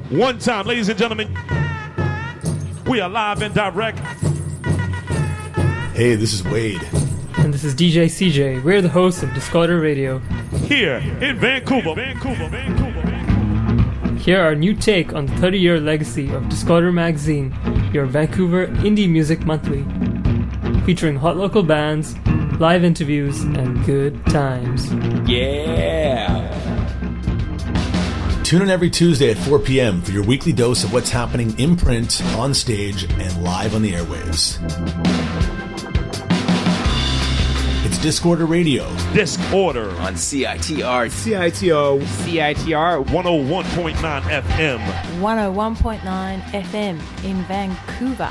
One time, ladies and gentlemen, we are live and direct. Hey, this is Wade. And this is DJ CJ. We're the hosts of Discorder Radio. Here in Vancouver. Here our new take on the 30-year legacy of Discorder Magazine, your Vancouver Indie Music Monthly. Featuring hot local bands, live interviews, and good times. Yeah! Tune in every Tuesday at 4 p.m. for your weekly dose of what's happening in print, on stage, and live on the airwaves. It's Discorder Radio. Discorder On CITR. CITO. CITR 101.9 FM. 101.9 FM in Vancouver.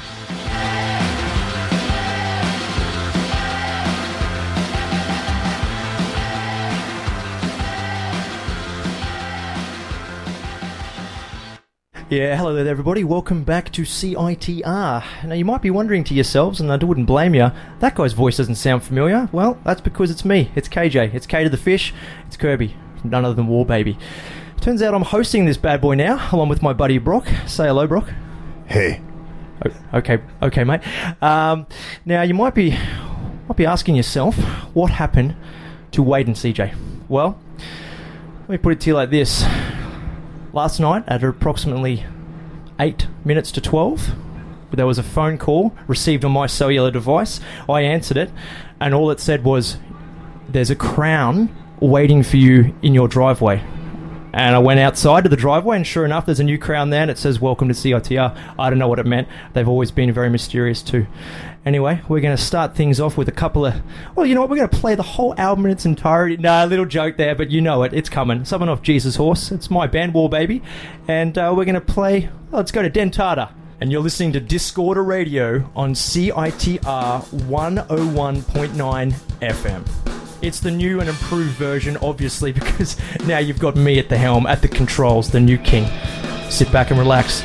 Yeah, hello there everybody, welcome back to CITR. Now you might be wondering to yourselves, and I wouldn't blame you, that guy's voice doesn't sound familiar. Well, that's because it's me, it's KJ, it's K to the Fish, it's Kirby, none other than War Baby. Turns out I'm hosting this bad boy now, along with my buddy Brock. Say hello, Brock. Hey. Okay, mate. Now you might be asking yourself, what happened to Wade and CJ? Well, let me put it to you like this. Last night, at approximately 8 minutes to 12, there was a phone call received on my cellular device. I answered it, and all it said was, "There's a crown waiting for you in your driveway." And I went outside to the driveway, and sure enough, there's a new crown there, and it says, "Welcome to CITR." I don't know what it meant. They've always been very mysterious too. Anyway, we're going to start things off with a couple of... Well, you know what? We're going to play the whole album in its entirety. Nah, a little joke there, but you know it. It's coming. Something off Jesus Horse. It's my band, War Baby. And we're going to play... Well, let's go to Dentata. And you're listening to Discorder Radio on CITR 101.9 FM. It's the new and improved version, obviously, because now you've got me at the helm, at the controls, the new king. Sit back and relax.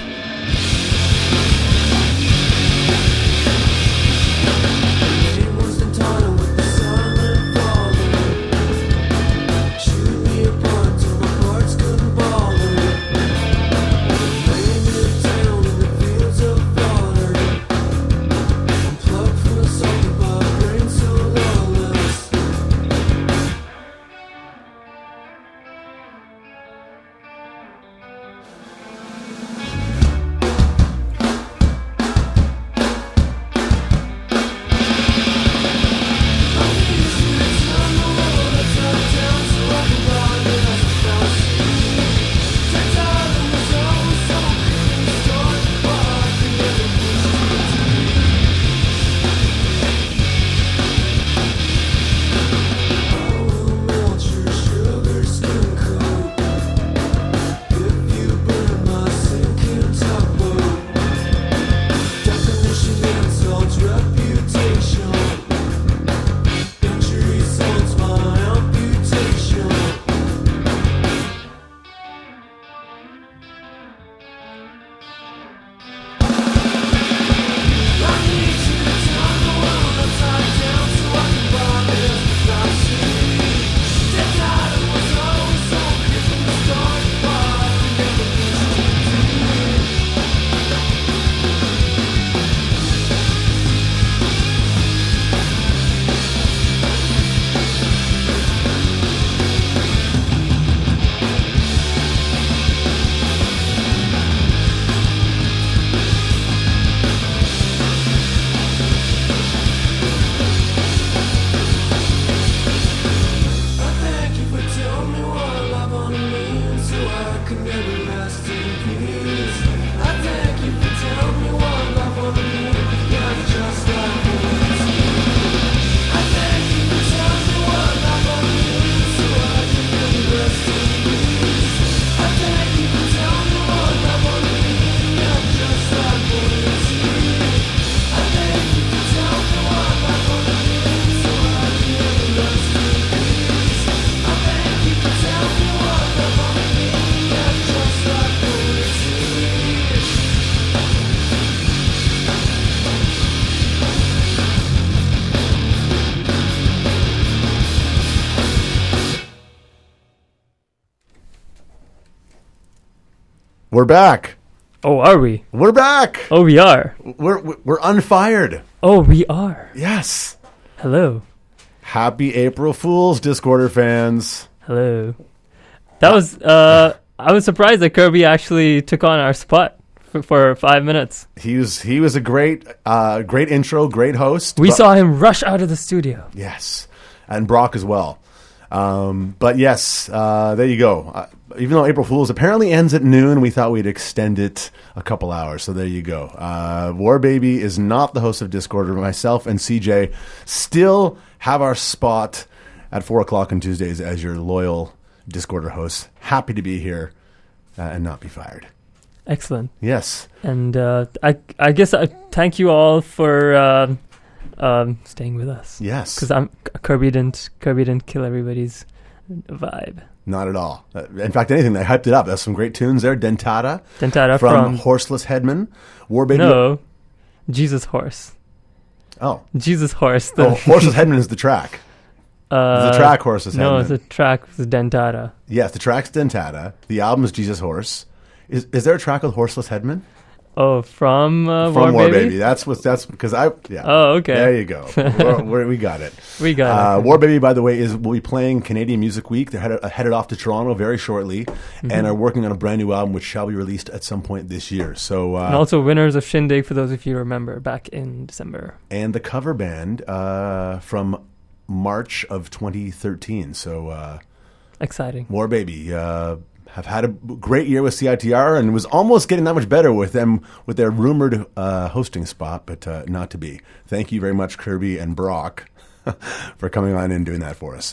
We're back. Oh, are we? We're back. Oh, we are. We're unfired. Oh, we are. Yes. Hello. Happy April Fools, Discorder fans. Hello. That was, I was surprised that Kirby actually took on our spot for 5 minutes. He was a great intro, great host. We saw him rush out of the studio. Yes. And Brock as well. But yes, there you go. Even though April Fools apparently ends at noon, we thought we'd extend it a couple hours. So there you go. War Baby is not the host of Discorder. Myself and CJ still have our spot at 4 o'clock on Tuesdays as your loyal Discorder hosts. Happy to be here and not be fired. Excellent. Yes. And I guess I thank you all for staying with us. Yes. Because Kirby didn't kill everybody's vibe. Not at all. In fact, anything, they hyped it up. There's some great tunes there. Dentata from Horseless Headman. War Baby. No, Jesus Horse. Oh. Jesus Horse. Horseless Headman is the track. The track Horseless Headman. No, the track was Dentata. Yes, the track's Dentata. The album is Jesus Horse. Is there a track with Horseless Headman? Oh, from War Baby? Baby. That's because yeah. Oh, okay. There you go. We got it. We got it. War Baby, by the way, will be playing Canadian Music Week. They're headed off to Toronto very shortly, and are working on a brand new album which shall be released at some point this year. So and also winners of Shindig, for those of you who remember, back in December. And the cover band from March of 2013. So exciting. War Baby. Have had a great year with CITR and was almost getting that much better with them with their rumored hosting spot, but not to be. Thank you very much, Kirby and Brock, for coming on and doing that for us.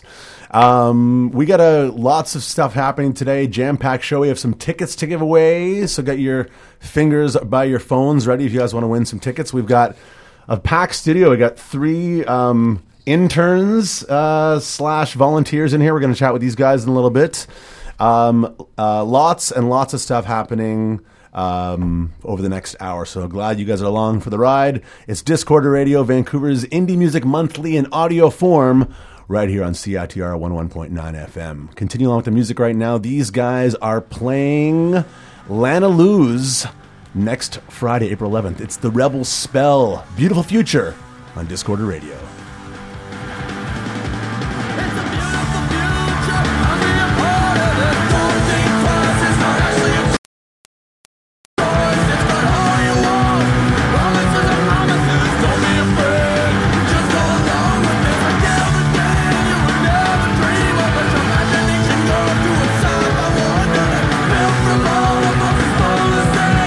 We got lots of stuff happening today. Jam-packed show. We have some tickets to give away, so get your fingers by your phones ready if you guys want to win some tickets. We've got a packed studio. We got 3 interns / volunteers in here. We're going to chat with these guys in a little bit. Lots and lots of stuff happening over the next hour. So glad you guys are along for the ride. It's Discorder Radio, Vancouver's Indie Music Monthly in audio form, right here on CITR 101.9 FM. Continue along with the music right now. These guys are playing Lana Luz next Friday, April 11th. It's The Rebel Spell. Beautiful Future on Discorder Radio.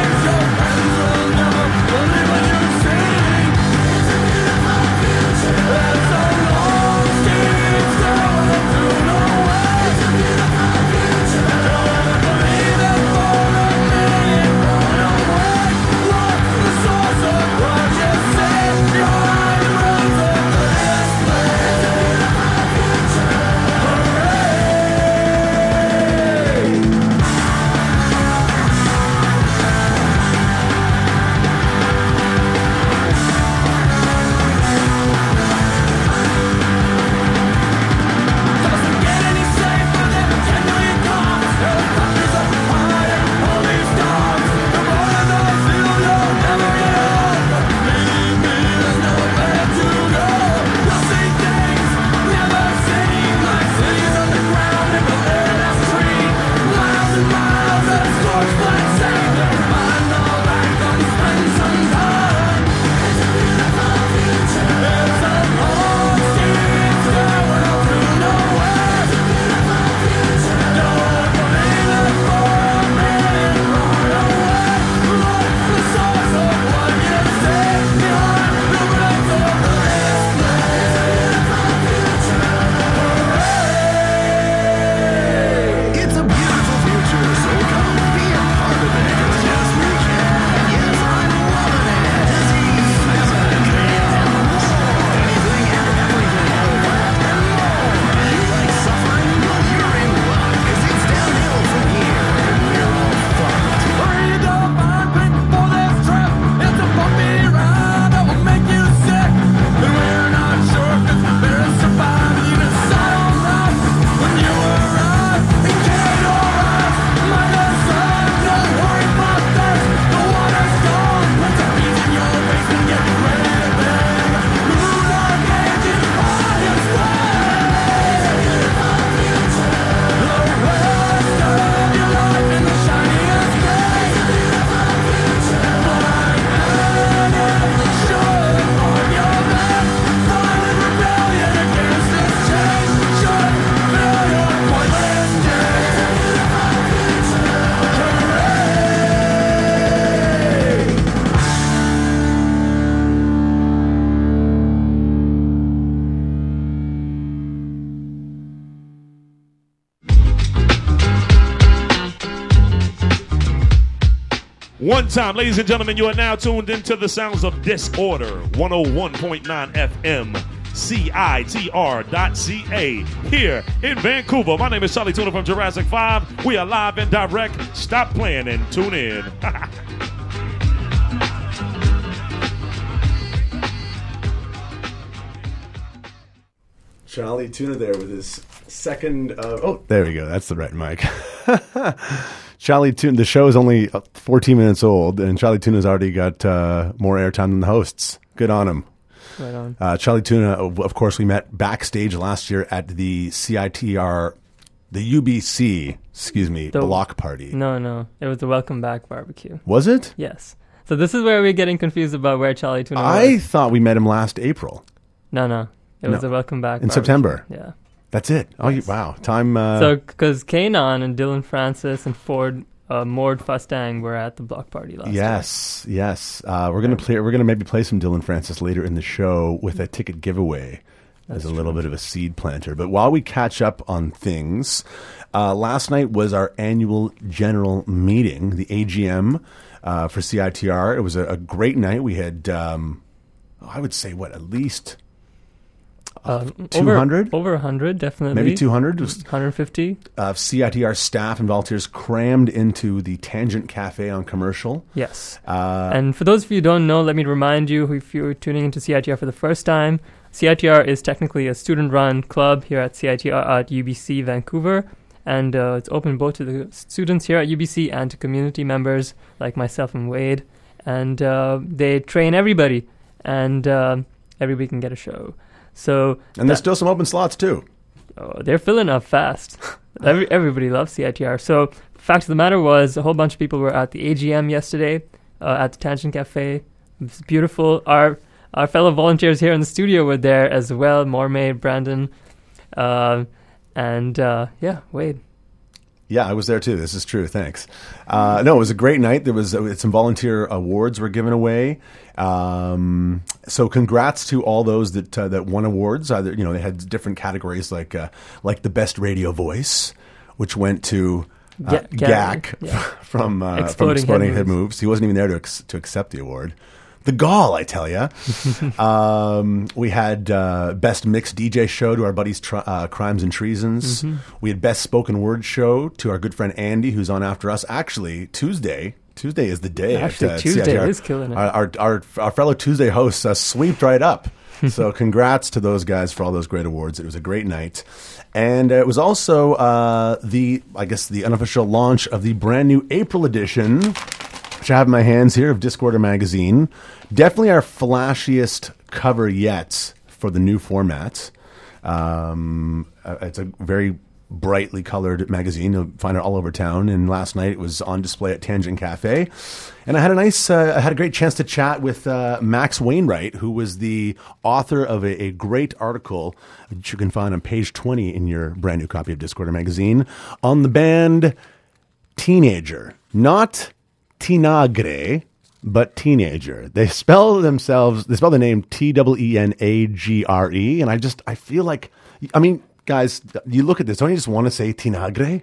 Future. One time, ladies and gentlemen, you are now tuned into the sounds of Disorder, 101.9 FM, CITR.ca, here in Vancouver. My name is Charlie Tuna from Jurassic 5. We are live and direct. Stop playing and tune in. Charlie Tuna there with his second of... Oh, there we go. That's the right mic. Charlie Tuna, the show is only 14 minutes old, and Charlie Tuna's already got more airtime than the hosts. Good on him. Right on. Charlie Tuna, of course, we met backstage last year at the CITR, the UBC, block party. No. It was the Welcome Back barbecue. Was it? Yes. So this is where we're getting confused about where Charlie Tuna was. I thought we met him last April. No. It was the Welcome Back in barbecue. September. Yeah. That's it. Oh, Yes. wow. Time. So, because Kanon and Dylan Francis and Ford Mord Fustang were at the block party last year. Yes. We're gonna maybe play some Dylan Francis later in the show with a ticket giveaway as a little bit of a seed planter. But while we catch up on things, last night was our annual general meeting, the AGM for CITR. It was a great night. We had, I would say, at least 200? Over 100, definitely. Maybe 200? 150. CITR staff and volunteers crammed into the Tangent Cafe on Commercial. Yes. And for those of you who don't know, let me remind you, if you're tuning into CITR for the first time, CITR is technically a student-run club here at CITR at UBC Vancouver, and it's open both to the students here at UBC and to community members like myself and Wade, and they train everybody, and everybody can get a show. And there's still some open slots too. Oh, they're filling up fast. Everybody loves CITR. So, fact of the matter was, a whole bunch of people were at the AGM yesterday at the Tangent Cafe. It was beautiful. Our fellow volunteers here in the studio were there as well. Mormay, Brandon, Wade. Yeah, I was there too. This is true. Thanks. No, it was a great night. There was some volunteer awards were given away. So congrats to all those that won awards. Either they had different categories like the best radio voice, which went to Gak from Exploding Head Moves. He wasn't even there to accept the award. The gall, I tell ya. We had Best Mixed DJ Show to our buddies Crimes and Treasons. Mm-hmm. We had Best Spoken Word Show to our good friend Andy, who's on after us. Actually, Tuesday is the day. Tuesday CITR. is killing it. Our fellow Tuesday hosts sweeped right up. So congrats to those guys for all those great awards. It was a great night. And it was also the unofficial launch of the brand new April edition, which I have in my hands here, of Discorder magazine. Definitely our flashiest cover yet for the new format. It's a very brightly colored magazine. You'll find it all over town. And last night it was on display at Tangent Cafe. And I had a great chance to chat with Max Wainwright, who was the author of a great article that you can find on page 20 in your brand new copy of Discorder magazine on the band Teenager. Not Tinagre, but Teenager. They spell the name Twenagre, and I feel like, guys, you look at this, don't you just want to say Tinagre?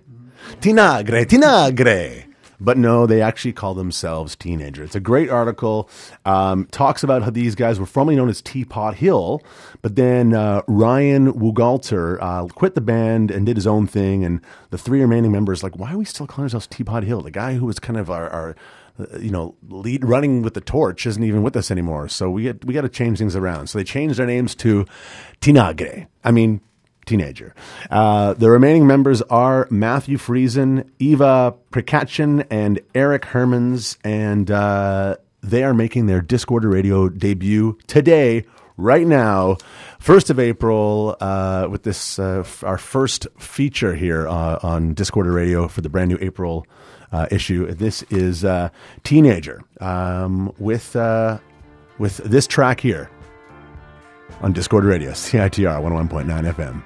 Tinagre. But no, they actually call themselves Teenager. It's a great article. Talks about how these guys were formerly known as Teapot Hill, but then Ryan Wugalter quit the band and did his own thing, and the three remaining members why are we still calling ourselves Teapot Hill? The guy who was kind of our lead running with the torch isn't even with us anymore. So we got to change things around. So they changed their names to Teenager. Teenager. The remaining members are Matthew Friesen, Eva Prikachin, and Eric Hermans, and they are making their Discorder Radio debut today, right now, 1st of April, with this our first feature here on Discorder Radio for the brand new April issue. This is Teenager with this track here on Discorder Radio, CITR 101.9 FM.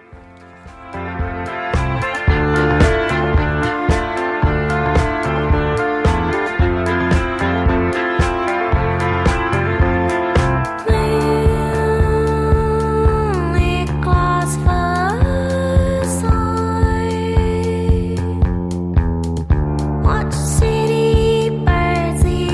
Watch city birds eat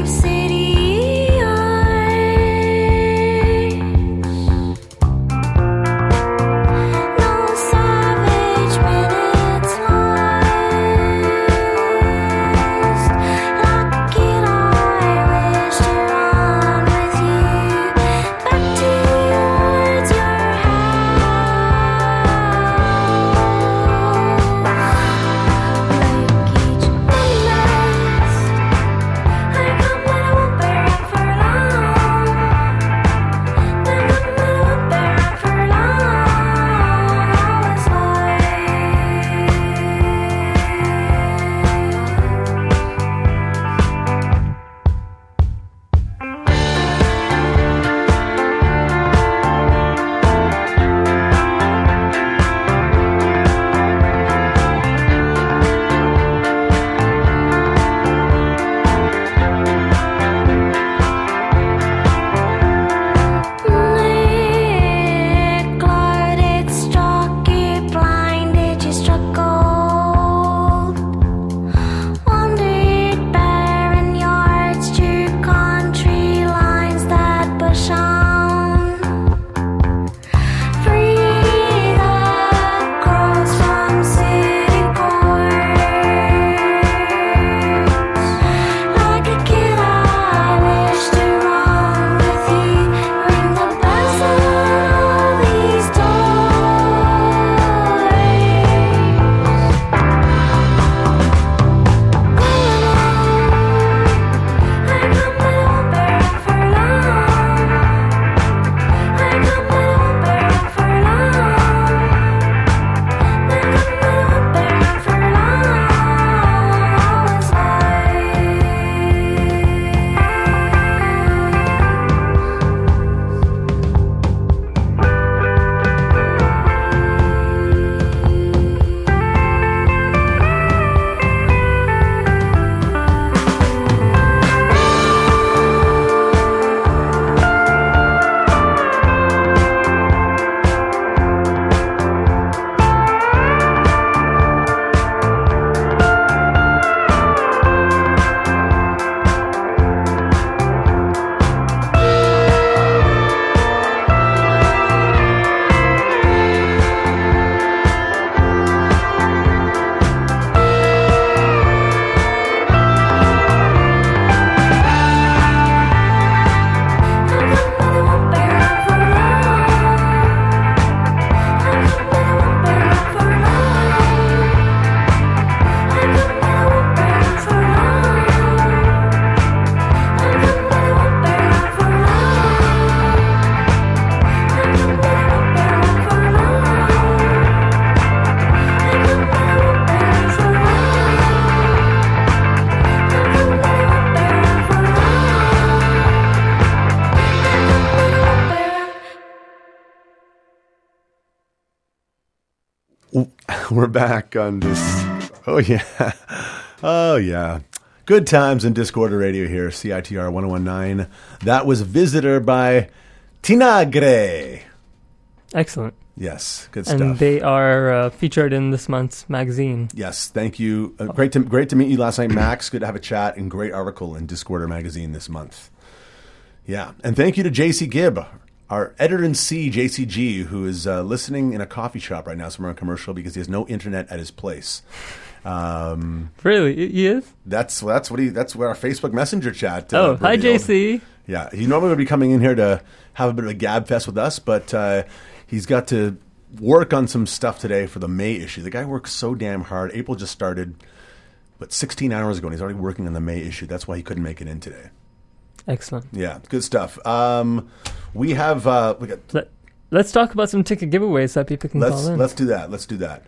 We're back on this. Oh, yeah. Oh, yeah. Good times in Discorder Radio here, CITR 1019. That was Visitor by Tinagre. Excellent. Yes, good And stuff. they are featured in this month's magazine. Yes, thank you. Great to meet you last night, Max. Good to have a chat, and great article in Discorder magazine this month. Yeah, and thank you to JC Gibb, our editor-in-chief, JCG, who is listening in a coffee shop right now, somewhere on commercial, because he has no internet at his place. Really? He is? That's where our Facebook Messenger chat. Oh, hi, revealed. JC. Yeah, he normally would be coming in here to have a bit of a gab fest with us, but he's got to work on some stuff today for the May issue. The guy works so damn hard. April just started, but 16 hours ago, and he's already working on the May issue. That's why he couldn't make it in today. Excellent. Yeah, good stuff. We have Let's talk about some ticket giveaways that people can call in. Let's do that.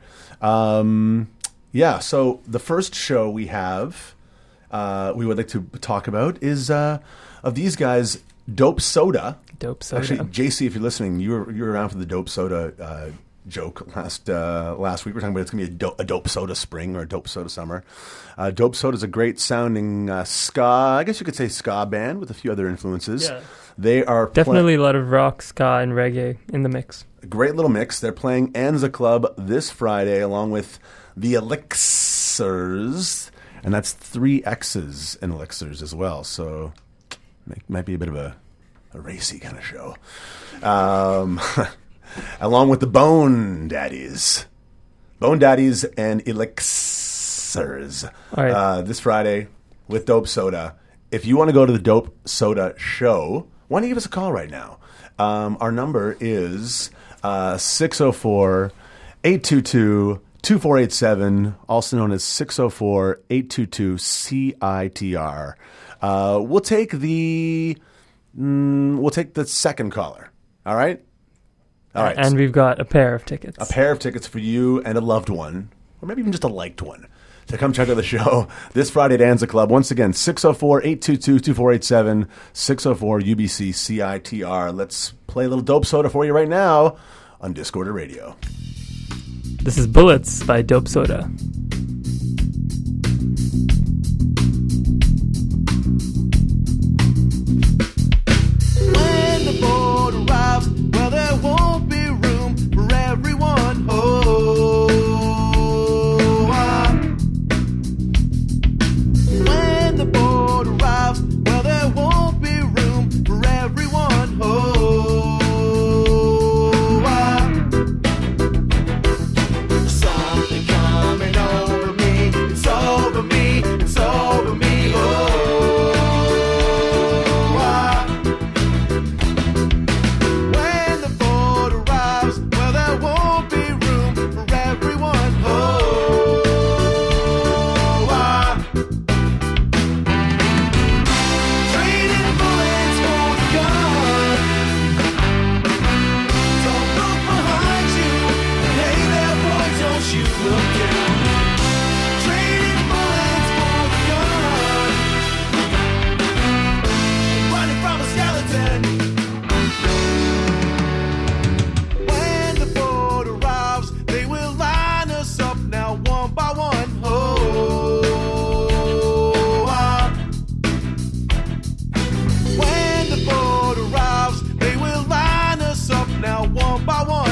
Yeah, so the first show we have, we would like to talk about is of these guys, Dope Soda. Dope Soda. Actually, JC, if you're listening, you were around for the Dope Soda joke last week. We're talking about it's going to be a Dope Soda spring or a Dope Soda summer. Dope Soda is a great sounding ska, I guess you could say ska band with a few other influences. Yeah. They are Definitely a lot of rock, ska, and reggae in the mix. a great little mix. They're playing Anza Club this Friday along with the Elixirs, and that's 3 X's in Elixirs as well. So might be a bit of a racy kind of show. Along with the Bone Daddies and Elixirs. All right. This Friday with Dope Soda. If you want to go to the Dope Soda show, why don't you give us a call right now? Our number is 604-822-2487, also known as 604-822-CITR. We'll take the second caller. All right? All right. And we've got a pair of tickets. A pair of tickets for you and a loved one, or maybe even just a liked one, to come check out the show this Friday at Anza Club. Once again, 604-822-2487, 604-UBC-CITR. Let's play a little Dope Soda for you right now on Discorder Radio. This is Bullets by Dope Soda. When the boat arrives, well, there won't be room for everyone. When the boat arrives, well, there won't be room for everyone. Something coming over me. It's over me. It's over me. When the boat arrives, well, there won't be room for everyone. Trading bullets for the gun. Don't look behind you. Hey there, boy, don't you look down. Trading bullets for the gun. Running from a skeleton. When the boat arrives, they will line us up now one by one. When the boat arrives, they will line us up now one by one.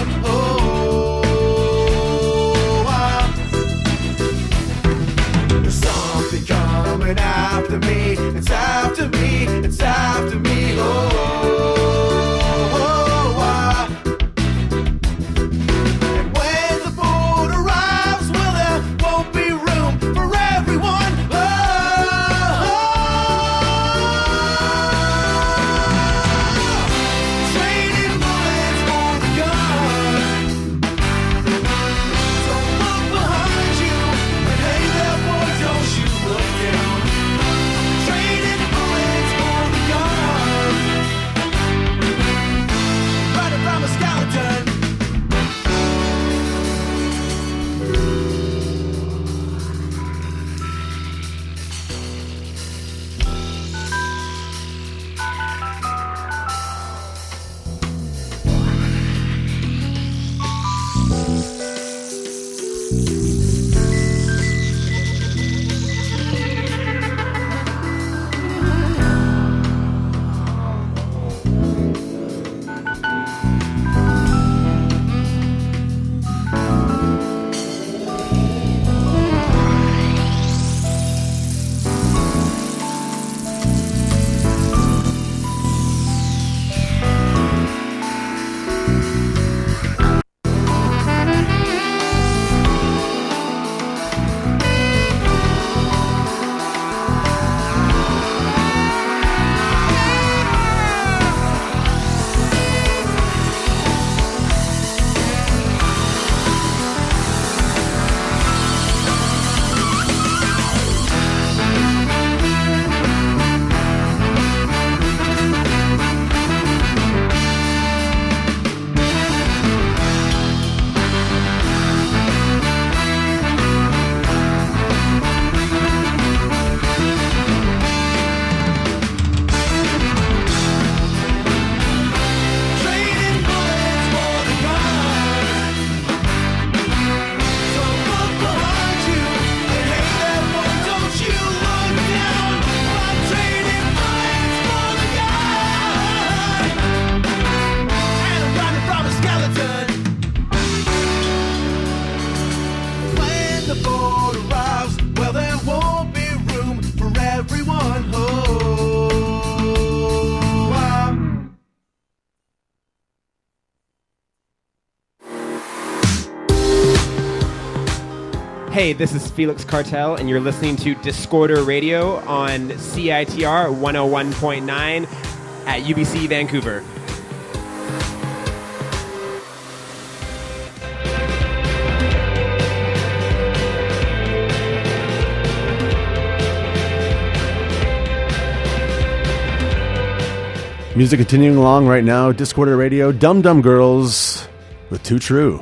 There's something coming after me. It's after me. It's after me. And when the boat arrives, well, there won't be room for everyone. Trading bullets for the gun. Don't look behind you. And hey there, boy, don't you look down. Trading bullets Hey, this is Felix Cartel, and you're listening to Discorder Radio on CITR 101.9 at UBC Vancouver. Music continuing along right now. Discorder Radio, Dum Dum Girls with Too True.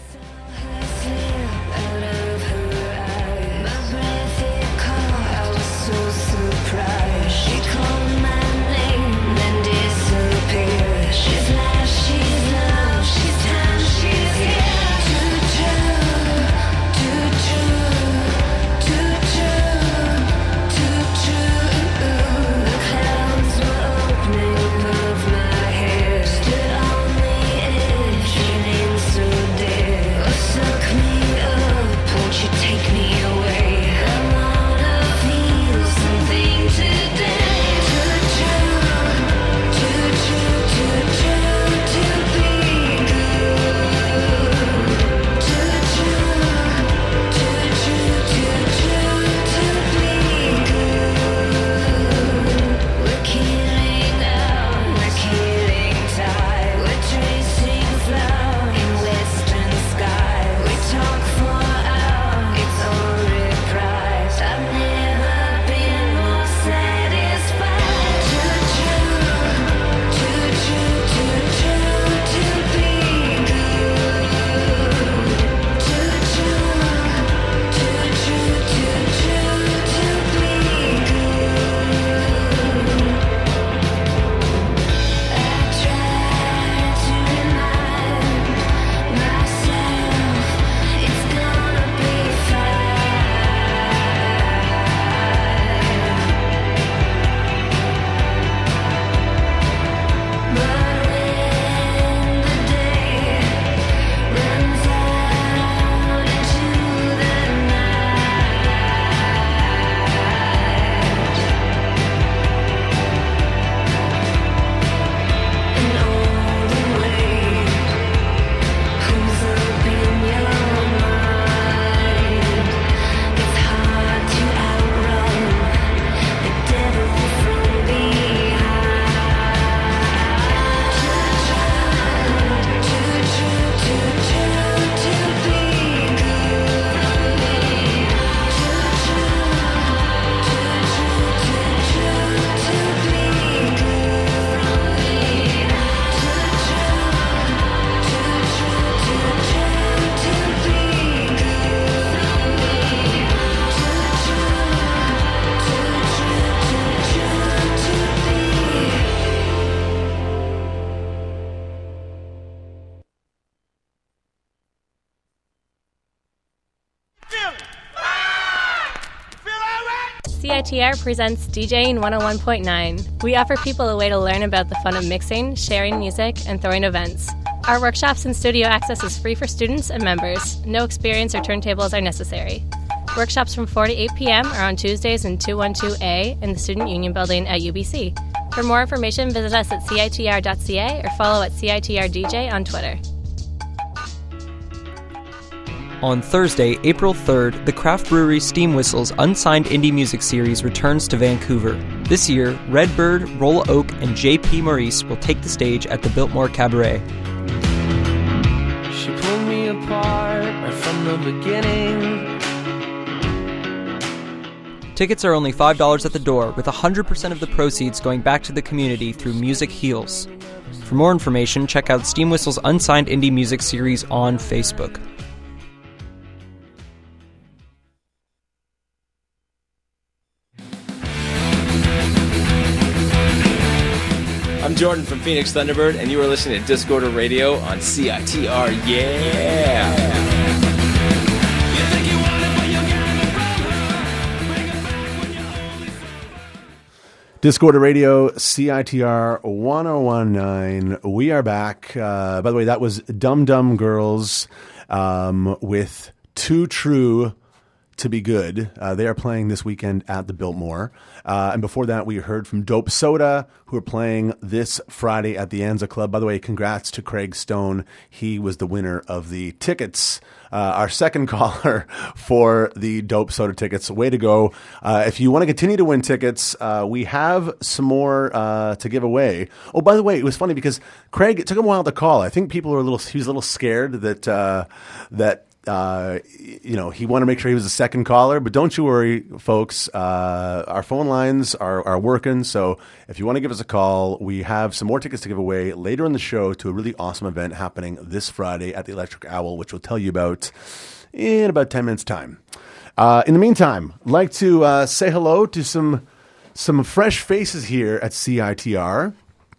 CITR presents DJing 101.9. We offer people a way to learn about the fun of mixing, sharing music, and throwing events. Our workshops and studio access is free for students and members. No experience or turntables are necessary. Workshops from 4 to 8 p.m. are on Tuesdays in 212A in the Student Union Building at UBC. For more information, visit us at citr.ca or follow at CITRDJ on Twitter. On Thursday, April 3rd, the craft brewery Steam Whistle's Unsigned Indie Music Series returns to Vancouver. This year, Redbird, Rolla Oak, and J.P. Maurice will take the stage at the Biltmore Cabaret. She pulled me apart right from the beginning. Tickets are only $5 at the door, with 100% of the proceeds going back to the community through Music Heals. For more information, check out Steam Whistle's Unsigned Indie Music Series on Facebook. I'm Jordan from Phoenix Thunderbird, and you are listening to Discorder Radio on CITR. Yeah! Discorder Radio, CITR 101.9. We are back. By the way, that was Dum Dum Girls with Too True to Be Good. They are playing this weekend at the Biltmore. And before that, we heard from Dope Soda, who are playing this Friday at the Anza Club. By the way, congrats to Craig Stone. He was the winner of the tickets. Our second caller for the Dope Soda tickets. Way to go. If you want to continue to win tickets, we have some more to give away. Oh, by the way, it was funny because Craig, it took him a while to call. I think people were he was a little scared that he wanted to make sure he was the second caller, but don't you worry, folks. Our phone lines are working. So if you want to give us a call, we have some more tickets to give away later in the show to a really awesome event happening this Friday at the Electric Owl, which we'll tell you about in about 10 minutes time. In the meantime, I'd like to say hello to some fresh faces here at CITR.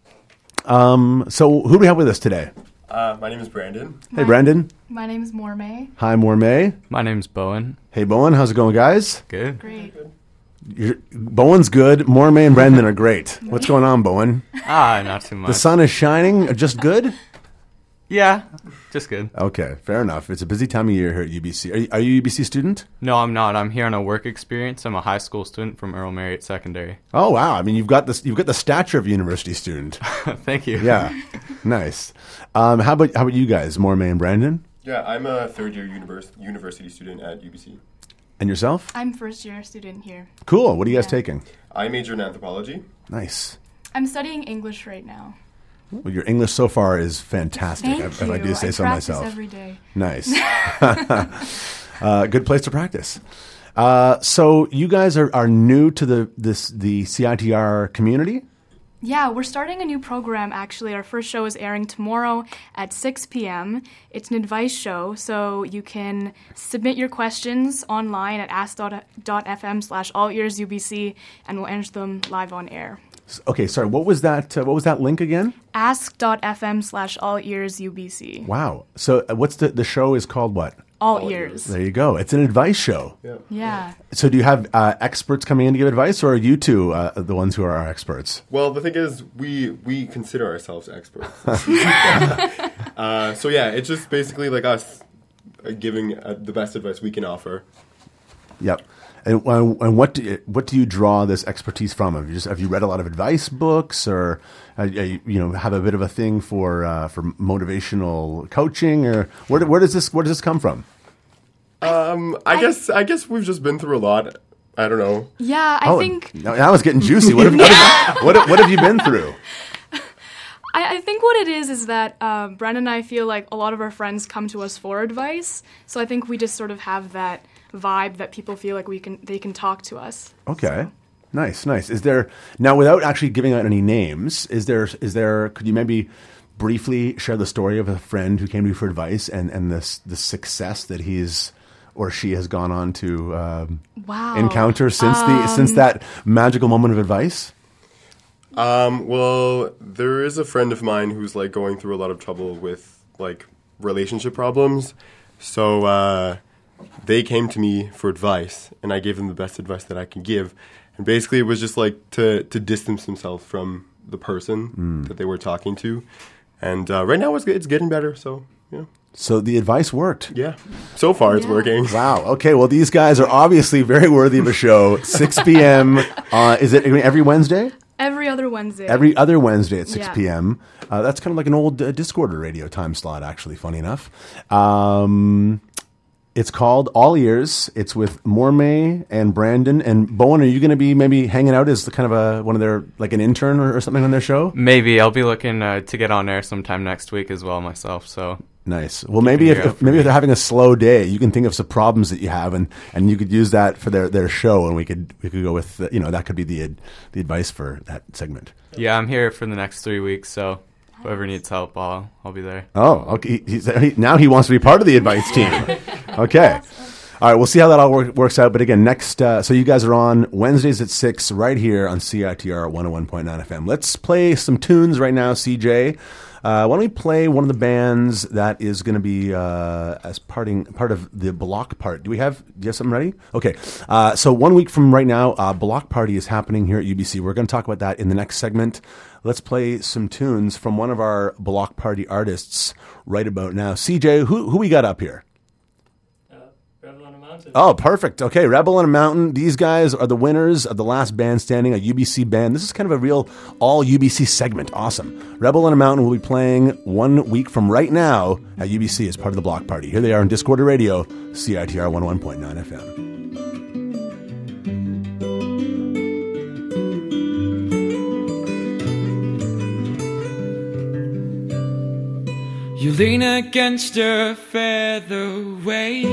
So who do we have with us today? My name is Brandon. Hey, Brandon. My name is Mormay. Hi, Mormay. My name's Bowen. Hey, Bowen. How's it going, guys? Good. Great. Bowen's good. Mormay and Brandon are great. What's going on, Bowen? Not too much. The sun is shining. Just good? Yeah, just good. Okay, fair enough. It's a busy time of year here at UBC. Are you a UBC student? No, I'm not. I'm here on a work experience. I'm a high school student from Earl Marriott Secondary. Oh, wow. I mean, you've got the stature of a university student. Thank you. Yeah, nice. How about you guys, Mormay and Brandon? Yeah, I'm a third-year university student at UBC. And yourself? I'm first-year student here. Cool. What are you guys taking? I major in anthropology. Nice. I'm studying English right now. Well, your English so far is fantastic, Thank if you. I do say so practice myself. Every day. Nice. Good place to practice. So you guys are new to the CITR community? Yeah, we're starting a new program, actually. Our first show is airing tomorrow at 6 p.m. It's an advice show, so you can submit your questions online at ask.fm/allearsubc, and we'll answer them live on air. Okay, sorry. What was that link again? Ask.fm/allearsubc. Wow. So what's the show is called what? All ears. There you go. It's an advice show. Yeah. So do you have experts coming in to give advice, or are you two the ones who are our experts? Well, the thing is, we consider ourselves experts. So yeah, it's just basically like us giving the best advice we can offer. Yep. And what do you draw this expertise from? Have you read a lot of advice books, or have a bit of a thing for motivational coaching, or where does this come from? I guess we've just been through a lot. I don't know. Yeah, I think now it's getting juicy. What have you been through? I think what it is that Brandon and I feel like a lot of our friends come to us for advice. So I think we just sort of have that vibe that people feel like they can talk to us. Okay. Nice. Is there now, without actually giving out any names, is there could you maybe briefly share the story of a friend who came to you for advice and the success that he's or she has gone on to encounter since that magical moment of advice? Well, there is a friend of mine who's like going through a lot of trouble with like relationship problems. So they came to me for advice, and I gave them the best advice that I can give. And basically, it was just like to distance themselves from the person that they were talking to. And right now, it's getting better. So yeah. So the advice worked. Yeah. So far, it's working. Wow. Okay. Well, these guys are obviously very worthy of a show. 6 p.m. Is it every Wednesday? Every other Wednesday. Every other Wednesday at 6 p.m. That's kind of like an old Discorder radio time slot, actually, funny enough. It's called All Ears. It's with Mormay and Brandon. And Bowen, are you going to be maybe hanging out as kind of one of their, like an intern or something on their show? Maybe. I'll be looking to get on air sometime next week as well myself, so... Nice. Well, maybe if they're having a slow day, you can think of some problems that you have, and you could use that for their show, and we could go with that could be the advice for that segment. Yeah, I'm here for the next 3 weeks, so whoever needs help, I'll be there. Oh, okay. Now he wants to be part of the advice team. Okay. All right, we'll see how that all works out. But again, next, so you guys are on Wednesdays at 6 right here on CITR 101.9 FM. Let's play some tunes right now, CJ. Why don't we play one of the bands that is going to be as part of the Block Party? Do you have something ready? Okay. So 1 week from right now, Block Party is happening here at UBC. We're going to talk about that in the next segment. Let's play some tunes from one of our Block Party artists right about now. CJ, who we got up here? Revlon Mountain. Oh, perfect. Okay, Rebel on a Mountain. These guys are the winners of the last band standing, a UBC band. This is kind of a real all UBC segment. Awesome. Rebel on a Mountain will be playing 1 week from right now at UBC as part of the block party. Here they are on Discorder Radio, CITR 101.9 FM. You lean against a featherweight,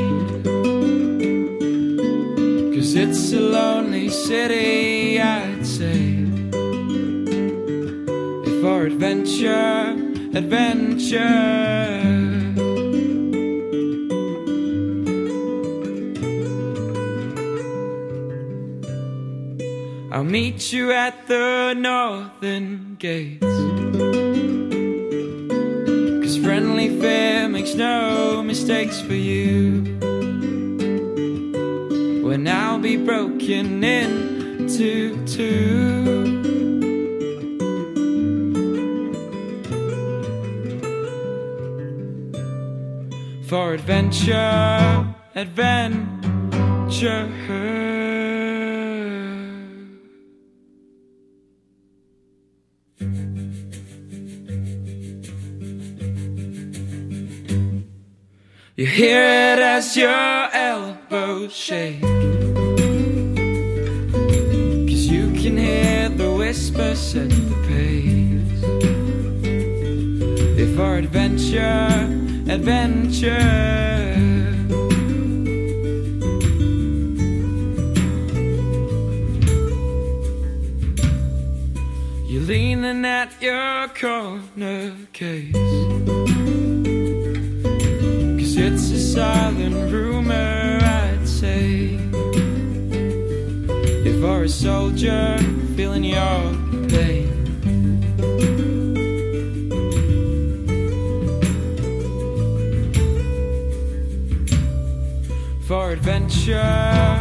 'cause it's a lonely city, I'd say. If our adventure, I'll meet you at the northern gates. Friendly fear makes no mistakes for you, when I'll be broken into two. For adventure. You hear it as your elbows shake, 'cause you can hear the whispers at the pace. If our adventure you're leaning at your corner case, it's a silent rumor, I'd say. If you're a soldier feeling your pain, for adventure.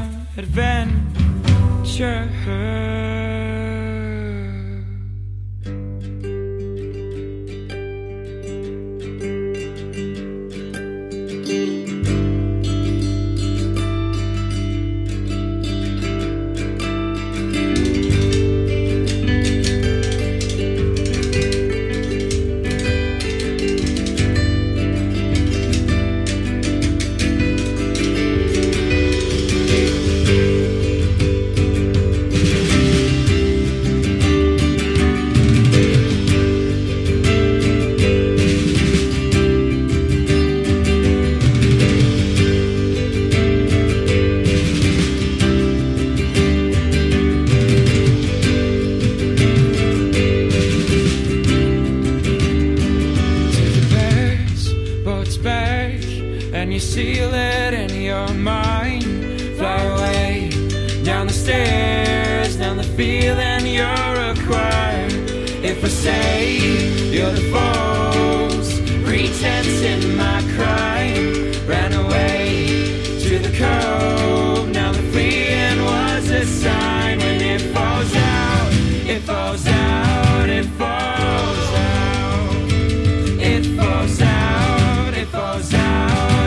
Seal it in your mind. Fly away down the stairs, down the feeling you're acquired. If I say you're the false pretense in my crime, ran away to the cove. Now the fleeing was a sign. When it falls out, it falls out, it falls out, it falls out, it falls out.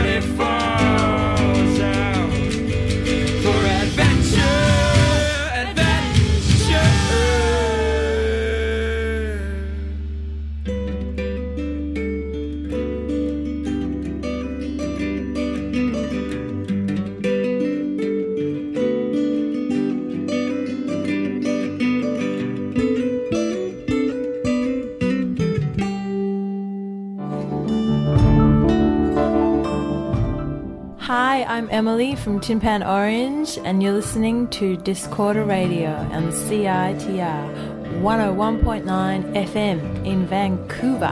Hi, I'm Emily from Tin Pan Orange, and you're listening to Discorder Radio on CITR 101.9 FM in Vancouver.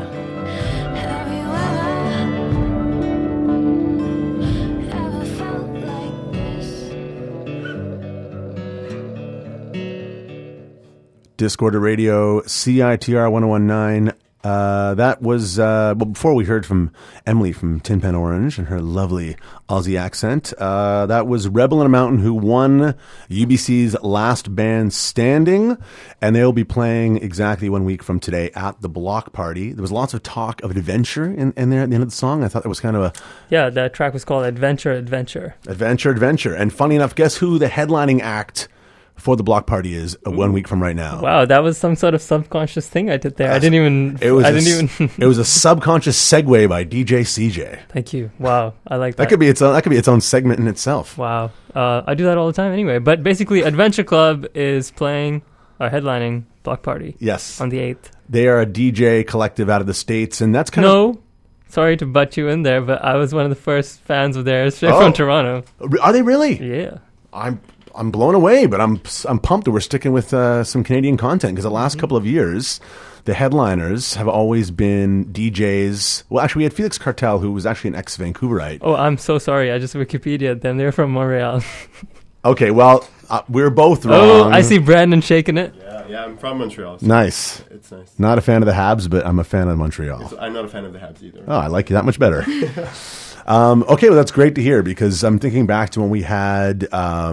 Discorder Radio, CITR 101.9 That was, before we heard from Emily from Tin Pan Orange and her lovely Aussie accent, that was Rebel in a Mountain, who won UBC's Last Band Standing, and they'll be playing exactly 1 week from today at the Block Party. There was lots of talk of adventure in there at the end of the song. I thought that was kind of a... Yeah, that track was called Adventure, Adventure. Adventure, Adventure. And funny enough, guess who the headlining act for the Block Party is 1 week from right now? Wow, that was some sort of subconscious thing I did there. It was a subconscious segue by DJ CJ. Thank you. Wow, I like that. That could be its own segment in itself. Wow, I do that all the time anyway. But basically, Adventure Club is headlining Block Party. Yes, on the 8th. They are a DJ collective out of the States, and that's kind of... Sorry to butt you in there, but I was one of the first fans of theirs from Toronto. Are they really? Yeah. I'm blown away, but I'm pumped that we're sticking with some Canadian content, because the last couple of years, the headliners have always been DJs. Well, actually, we had Felix Cartel, who was actually an ex-Vancouverite. Oh, I'm so sorry. I just Wikipedia'd them. They're from Montreal. Okay, well, we're both wrong. Oh, I see Brandon shaking it. Yeah, I'm from Montreal. So Nice. It's nice. Not a fan of the Habs, but I'm a fan of Montreal. I'm not a fan of the Habs either. Oh, I like you that much better. Okay, well, that's great to hear, because I'm thinking back to when we had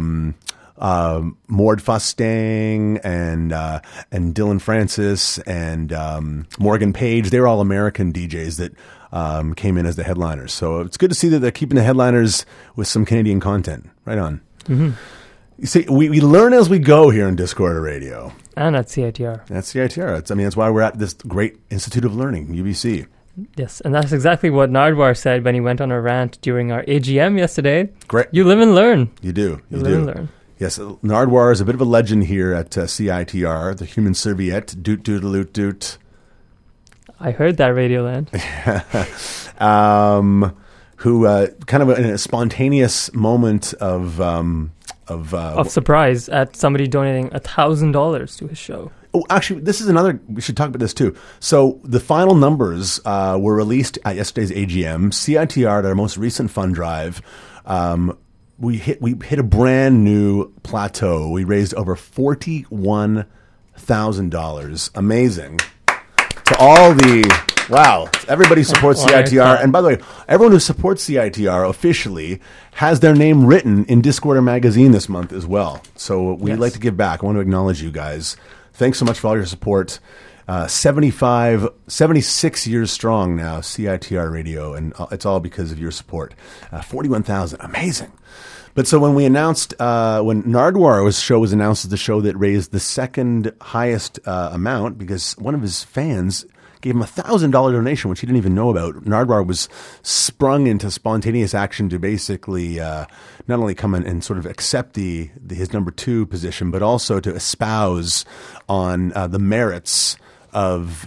Mord Fustang and Dylan Francis and Morgan Page. They were all American DJs that came in as the headliners. So it's good to see that they're keeping the headliners with some Canadian content. Right on. Mm-hmm. You see, we learn as we go here in Discorder Radio. And at CITR. That's CITR. That's why we're at this great Institute of Learning, UBC. Yes, and that's exactly what Nardwar said when he went on a rant during our AGM yesterday. Great. You live and learn. You do. You live and learn. Yes, Nardwar is a bit of a legend here at CITR, the human serviette, doot doot doot. I heard that, Radioland. Who kind of in a spontaneous moment of surprise at somebody donating $1,000 to his show. Oh, actually, this is another. We should talk about this too. So the final numbers were released at yesterday's AGM. CITR, at our most recent fund drive, we hit a brand new plateau. We raised over $41,000. Amazing. To all everybody supports CITR. And by the way, everyone who supports CITR officially has their name written in Discorder magazine this month as well. So we'd like to give back. I want to acknowledge you guys. Thanks so much for all your support. 76 years strong now, CITR Radio, and it's all because of your support. 41,000, amazing. But so when we announced, when Nardwar's show was announced as the show that raised the second highest amount, because one of his fans gave him $1,000 donation, which he didn't even know about. Nardwar was sprung into spontaneous action to basically not only come in and sort of accept his number 2 position, but also to espouse on the merits of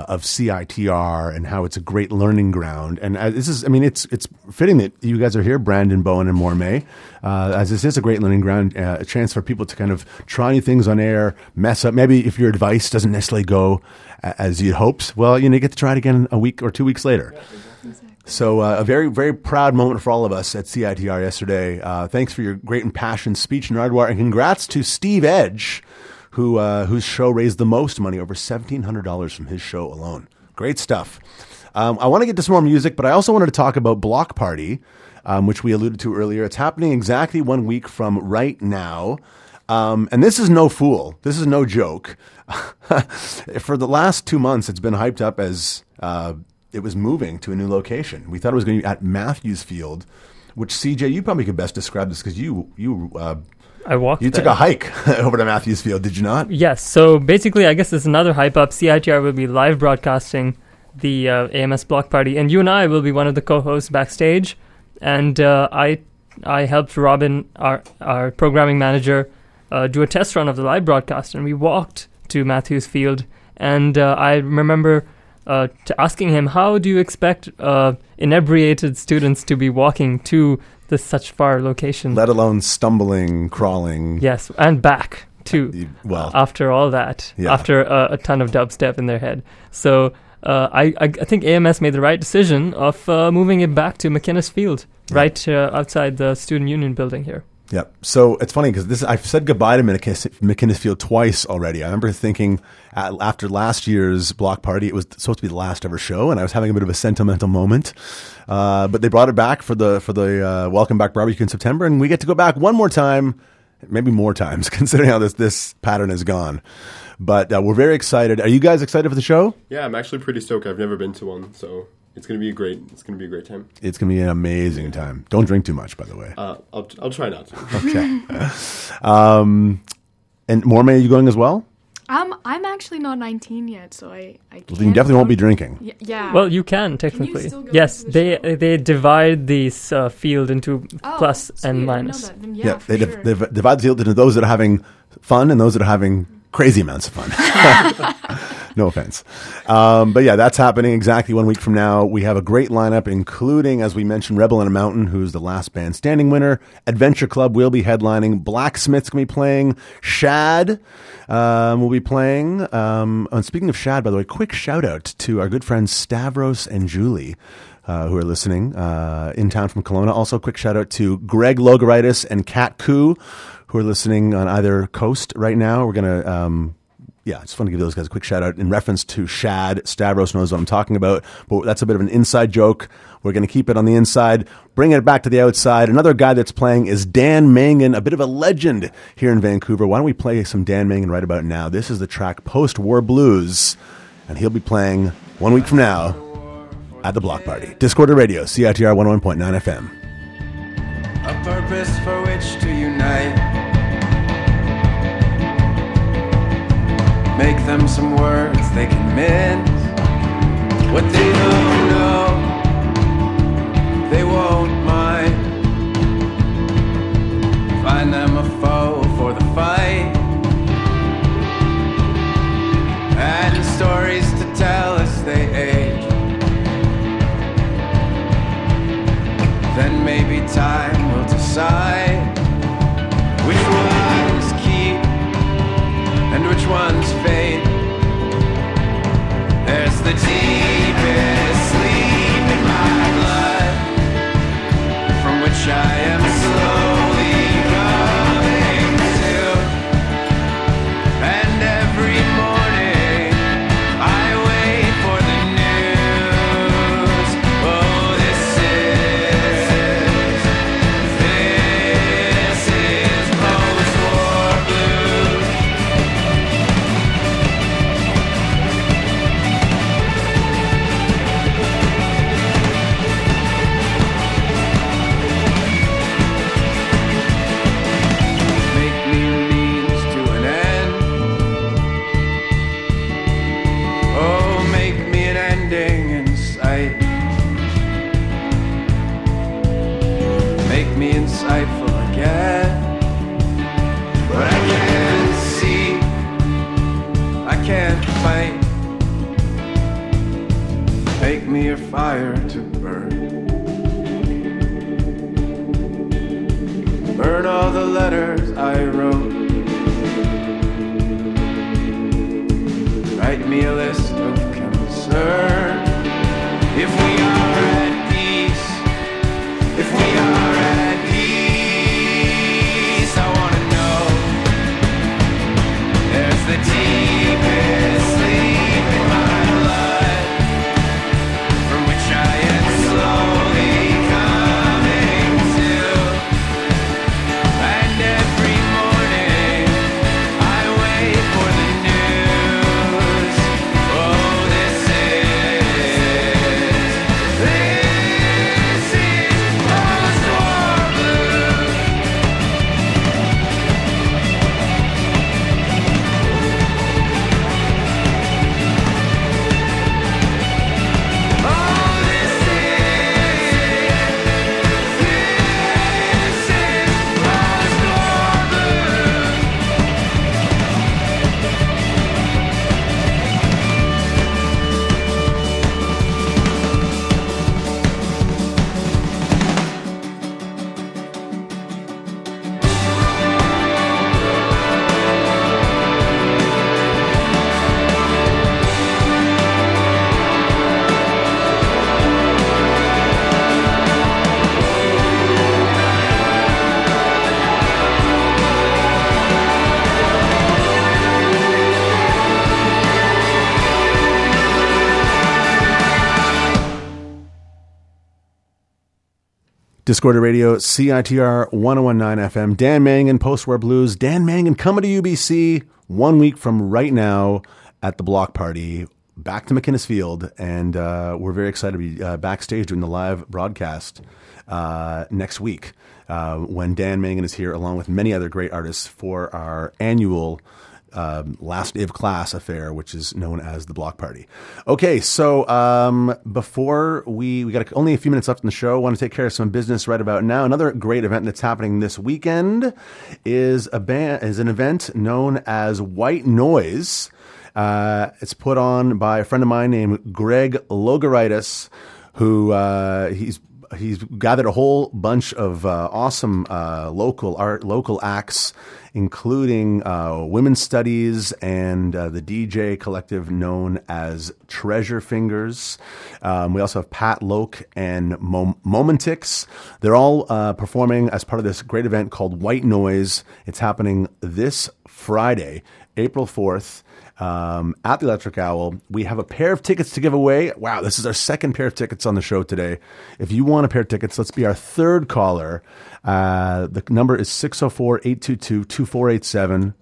CITR and how it's a great learning ground. And it's fitting that you guys are here, Brandon, Bowen, and Mormay, as this is a great learning ground, a chance for people to kind of try new things on air, mess up. Maybe if your advice doesn't necessarily go as you'd hoped, well, you get to try it again a week or 2 weeks later. So a very, very proud moment for all of us at CITR yesterday. Thanks for your great impassioned speech, Nardwar, and congrats to Steve Edge, whose show raised the most money, over $1,700 from his show alone. Great stuff. I want to get to some more music, but I also wanted to talk about Block Party, which we alluded to earlier. It's happening exactly 1 week from right now. And this is no fool. This is no joke. For the last 2 months, it's been hyped up as it was moving to a new location. We thought it was going to be at Matthews Field, which, CJ, you probably could best describe this because I walked. You took a hike over to Matthews Field, did you not? Yes. So basically, I guess there's another hype up. CITR will be live broadcasting the AMS Block Party, and you and I will be one of the co-hosts backstage. And I helped Robin, our programming manager, do a test run of the live broadcast, and we walked to Matthews Field. And I remember asking him, "How do you expect inebriated students to be walking to such far location, let alone stumbling, crawling?" Yes, and back too. Well, after all that, after a ton of dubstep in their head. So I think AMS made the right decision of moving it back to McInnes Field, right outside the Student Union building here. Yep. So it's funny because I've said goodbye to McInnes Field twice already. I remember thinking after last year's block party, it was supposed to be the last ever show, and I was having a bit of a sentimental moment. But they brought it back for the Welcome Back Barbecue in September, and we get to go back one more time, maybe more times, considering how this pattern has gone. But we're very excited. Are you guys excited for the show? Yeah, I'm actually pretty stoked. I've never been to one, so it's gonna be a great time. It's gonna be an amazing time. Don't drink too much, by the way. I'll try not to. Okay. And Mormay, are you going as well? I'm actually not 19 yet, so I can't. Well, then you definitely won't be drinking. Yeah. Well, you can technically. still go Yes, to the they divide these field into plus sweet, and I didn't know minus. that. Then Yeah, for they sure. divide the field into those that are having fun and those that are having crazy amounts of fun. No offense. But yeah, that's happening exactly 1 week from now. We have a great lineup, including, as we mentioned, Rebel in a Mountain, who's the last band standing winner. Adventure Club will be headlining. Blacksmith's going to be playing. Shad will be playing. And speaking of Shad, by the way, quick shout out to our good friends Stavros and Julie, who are listening in town from Kelowna. Also, quick shout out to Greg Logaritis and Kat Koo, who are listening on either coast right now. We're going to... I just want to give those guys a quick shout out in reference to Shad. Stavros knows what I'm talking about, but that's a bit of an inside joke. We're going to keep it on the inside, bring it back to the outside. Another guy that's playing is Dan Mangan, a bit of a legend here in Vancouver. Why don't we play some Dan Mangan right about now? This is the track Post-War Blues, and he'll be playing 1 week from now at the Block Party. Discorder Radio, CITR 101.9 FM. A purpose for which to unite. Make them some words they can mince. What they don't know, they won't mind. Find them a foe for the fight, and stories to tell as they age. Then maybe time will decide which ones keep and which ones fade. There's the deepest sleep in my blood, from which I am slowly coming to. And every morning I wait for the news. Oh, this is post-war blues. Make me a means to an end. Oh, make me an ending in sight. Make me insightful again. But I can't see, I can't fight. Make me a fire to burn. Burn all the letters I wrote. Write me a list of concern. If we are at peace, if we are at peace, I wanna know. There's the deepest sleep in my blood, from which I am slowly coming to. And every morning I wait for the news. Oh, Discorder Radio, CITR 1019 FM. Dan Mangan, Post-War Blues. Dan Mangan coming to UBC 1 week from right now at the Block Party, back to McInnes Field. And we're very excited to be backstage doing the live broadcast next week when Dan Mangan is here along with many other great artists for our annual last day of class affair, which is known as the Block Party. Okay, so before we got only a few minutes left in the show, I want to take care of some business right about now. Another great event that's happening this weekend is an event known as White Noise. It's put on by a friend of mine named Greg Logaritis, who he's gathered a whole bunch of awesome local acts, including Women's Studies and the DJ collective known as Treasure Fingers. We also have Pat Loke and Momentix. They're all performing as part of this great event called White Noise. It's happening this Friday, April 4th. At the Electric Owl. We have a pair of tickets to give away. Wow, this is our second pair of tickets on the show today. If you want a pair of tickets, let's be our third caller. The number is 604-822-2487,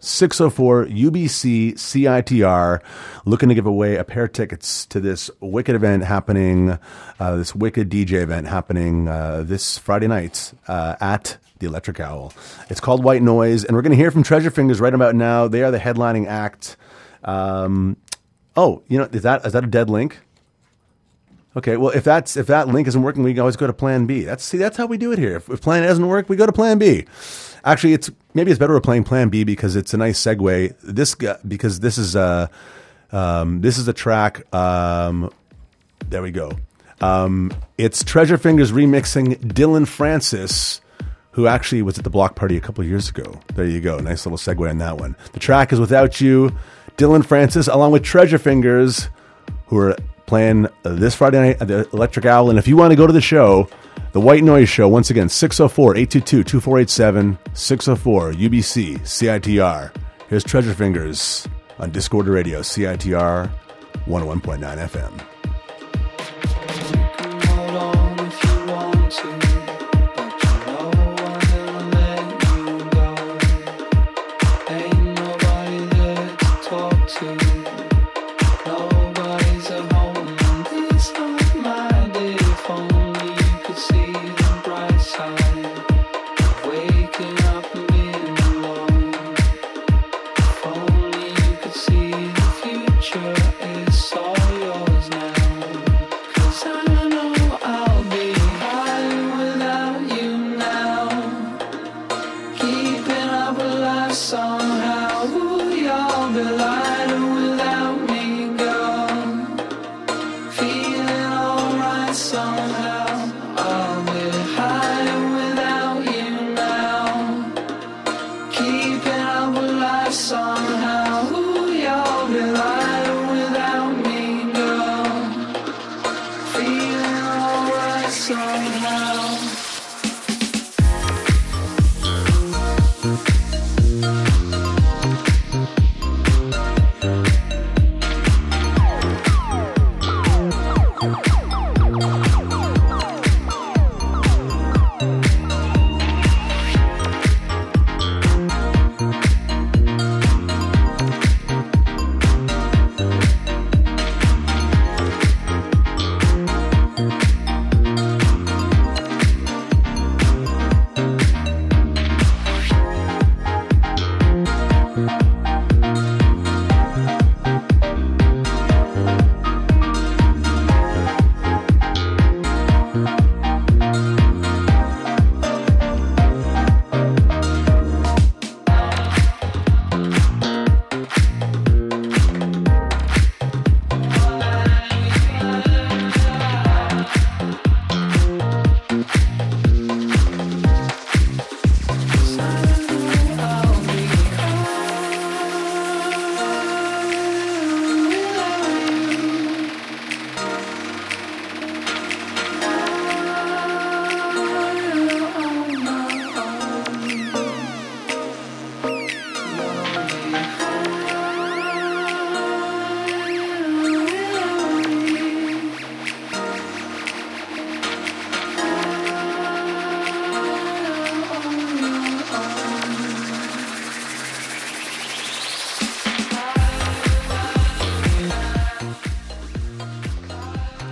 604-UBC-CITR. Looking to give away a pair of tickets to this wicked event happening, this wicked DJ event happening this Friday night at the Electric Owl. It's called White Noise, and we're going to hear from Treasure Fingers right about now. They are the headlining act. Is that a dead link? Okay, well, if that link isn't working, we can always go to Plan B. That's how we do it here. If Plan A doesn't work, we go to Plan B. Actually, maybe it's better we're playing Plan B because it's a nice segue. This is a track. There we go. It's Treasure Fingers remixing Dylan Francis, who actually was at the Block Party a couple of years ago. There you go. Nice little segue on that one. The track is Without You, Dylan Francis, along with Treasure Fingers, who are playing this Friday night at the Electric Owl. And if you want to go to the show, the White Noise Show, once again, 604-822-2487, 604-UBC-CITR. Here's Treasure Fingers on Discorder Radio, CITR 101.9 FM.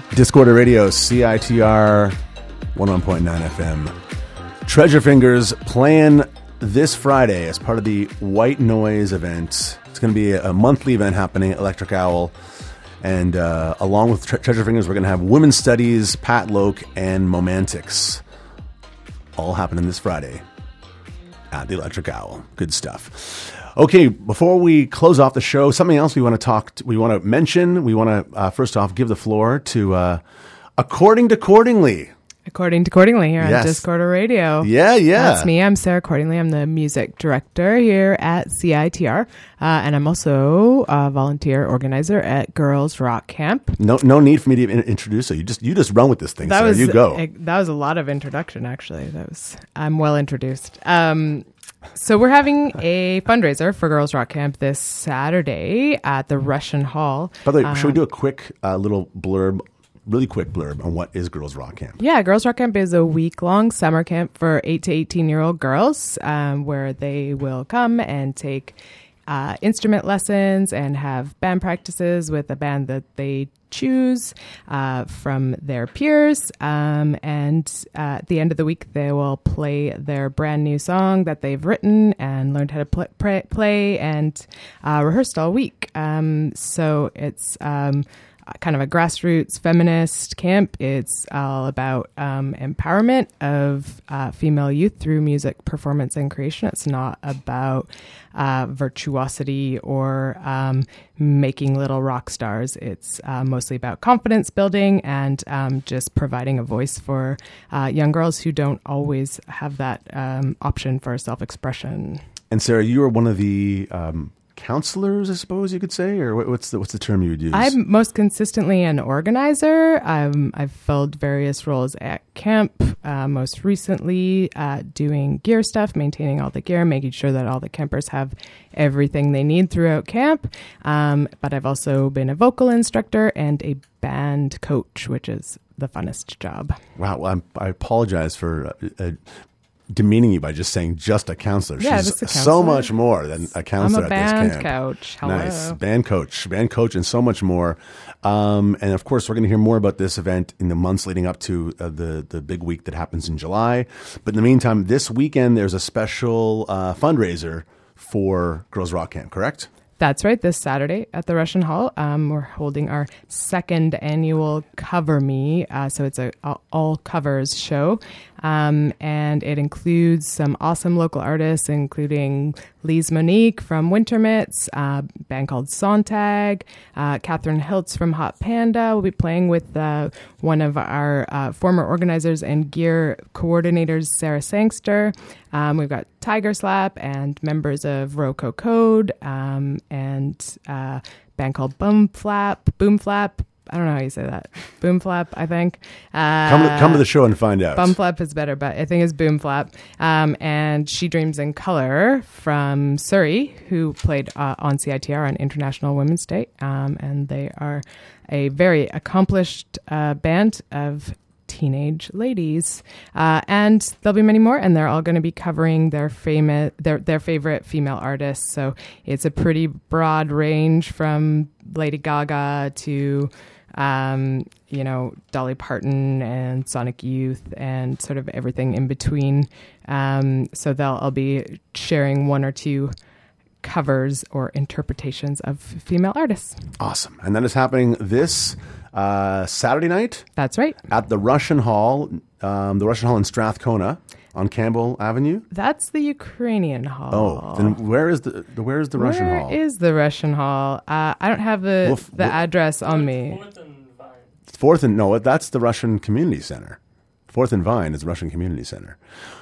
Discorder Radio, CITR 101.9 FM. Treasure Fingers playing this Friday as part of the White Noise event. It's going to be a monthly event happening at Electric Owl. And along with Treasure Fingers, we're going to have Women's Studies, Pat Loke, and Momantics. All happening this Friday at the Electric Owl. Good stuff. Okay, before we close off the show, something else we want to mention. We want to, first off, give the floor to According to Cordingly. According to Cordingly here Yes. on Discorder Radio. Yeah. That's me. I'm Sarah Cordingly. I'm the music director here at CITR. And I'm also a volunteer organizer at Girls Rock Camp. No need for me to introduce you. You just run with this thing, Sarah. You go. That was a lot of introduction, actually. I'm well introduced. So we're having a fundraiser for Girls Rock Camp this Saturday at the Russian Hall. By the way, should we do a quick really quick blurb on what is Girls Rock Camp? Yeah, Girls Rock Camp is a week-long summer camp for 8 to 18-year-old girls where they will come and take instrument lessons and have band practices with a band that they choose from their peers. And at the end of the week, they will play their brand new song that they've written and learned how to play and rehearsed all week. So it's kind of a grassroots feminist camp. It's all about empowerment of female youth through music, performance, and creation. It's not about virtuosity or making little rock stars. It's mostly about confidence building and just providing a voice for young girls who don't always have that option for self-expression. And Sarah, you are one of the counselors, I suppose you could say, or what's the term you would use? I'm most consistently an organizer. I've filled various roles at camp, most recently doing gear stuff, maintaining all the gear, making sure that all the campers have everything they need throughout camp. But I've also been a vocal instructor and a band coach, which is the funnest job. Wow, well, I apologize for demeaning you by just saying just a counselor. Yeah, She's just a counselor. so much more than a counselor I'm a at this band camp. coach. Hello. Nice. Band coach, and so much more. And of course, we're going to hear more about this event in the months leading up to the big week that happens in July. But in the meantime, this weekend, there's a special fundraiser for Girls Rock Camp, correct? That's right. This Saturday at the Russian Hall, we're holding our second annual Cover Me. So it's a all covers show. And it includes some awesome local artists, including Lise Monique from Winter Mitts, a band called Sontag, Catherine Hiltz from Hot Panda. We'll be playing with one of our former organizers and gear coordinators, Sarah Sangster. We've got Tiger Slap and members of Roco Code and a band called Boom Flap. I don't know how you say that. Boom Flap, I think. Come to the show and find out. Bum Flap is better, but I think it's Boom Flap. And She Dreams in Color from Surrey, who played on CITR on International Women's Day. And they are a very accomplished band of teenage ladies. And there'll be many more, and they're all going to be covering their favorite female artists. So it's a pretty broad range from Lady Gaga to Dolly Parton and Sonic Youth and sort of everything in between. So I'll be sharing one or two covers or interpretations of female artists. Awesome. And that is happening this Saturday night? That's right. At the Russian Hall in Strathcona on Campbell Avenue? That's the Ukrainian Hall. Oh, then where is the Russian Hall? Where is the Russian Hall? I don't have the address on me. That's the Russian Community Center. 4th and Vine is the Russian Community Center.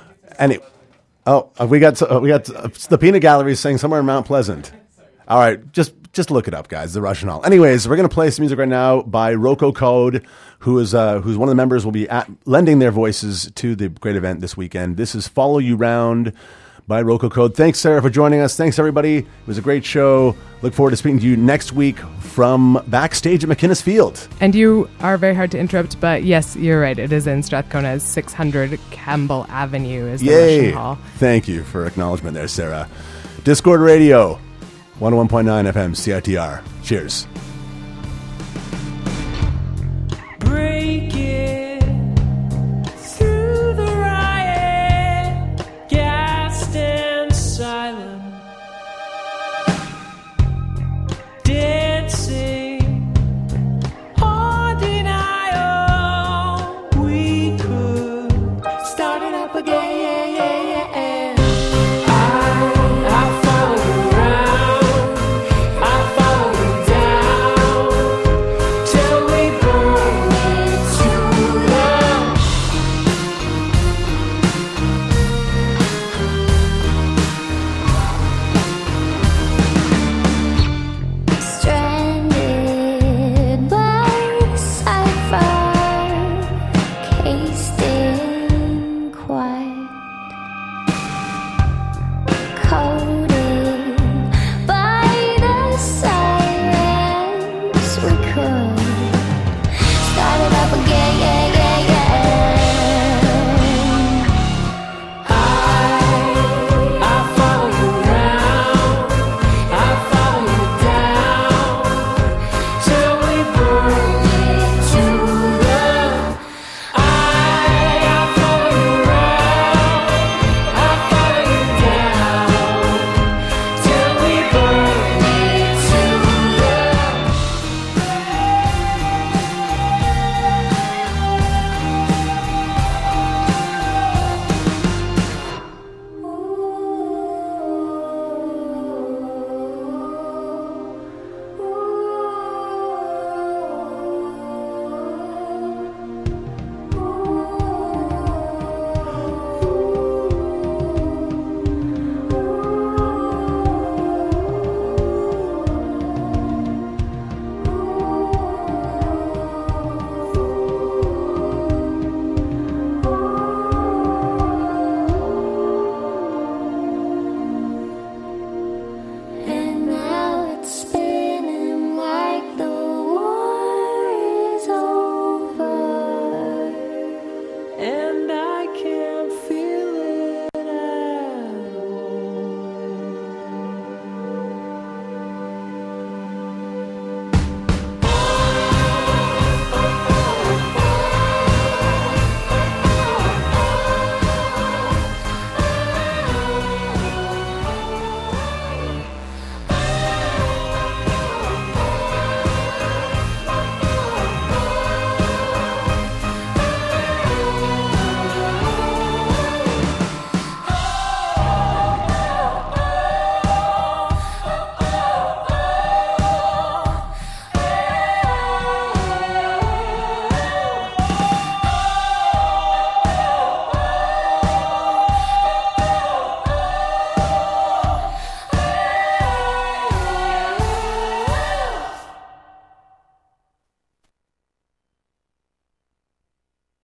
We got the Peanut Gallery saying somewhere in Mount Pleasant. All right, just look it up, guys. The Russian Hall. Anyways, we're going to play some music right now by Roco Code, who's one of the members will be lending their voices to the great event this weekend. This is Follow You Round by Roco Code. Thanks, Sarah, for joining us. Thanks, everybody. It was a great show. Look forward to speaking to you next week from backstage at McInnes Field. And you are very hard to interrupt, but yes, you're right. It is in Strathcona. 600 Campbell Avenue is the Russian Hall. Thank you for acknowledgement there, Sarah. Discord Radio, 101.9 FM, CITR. Cheers.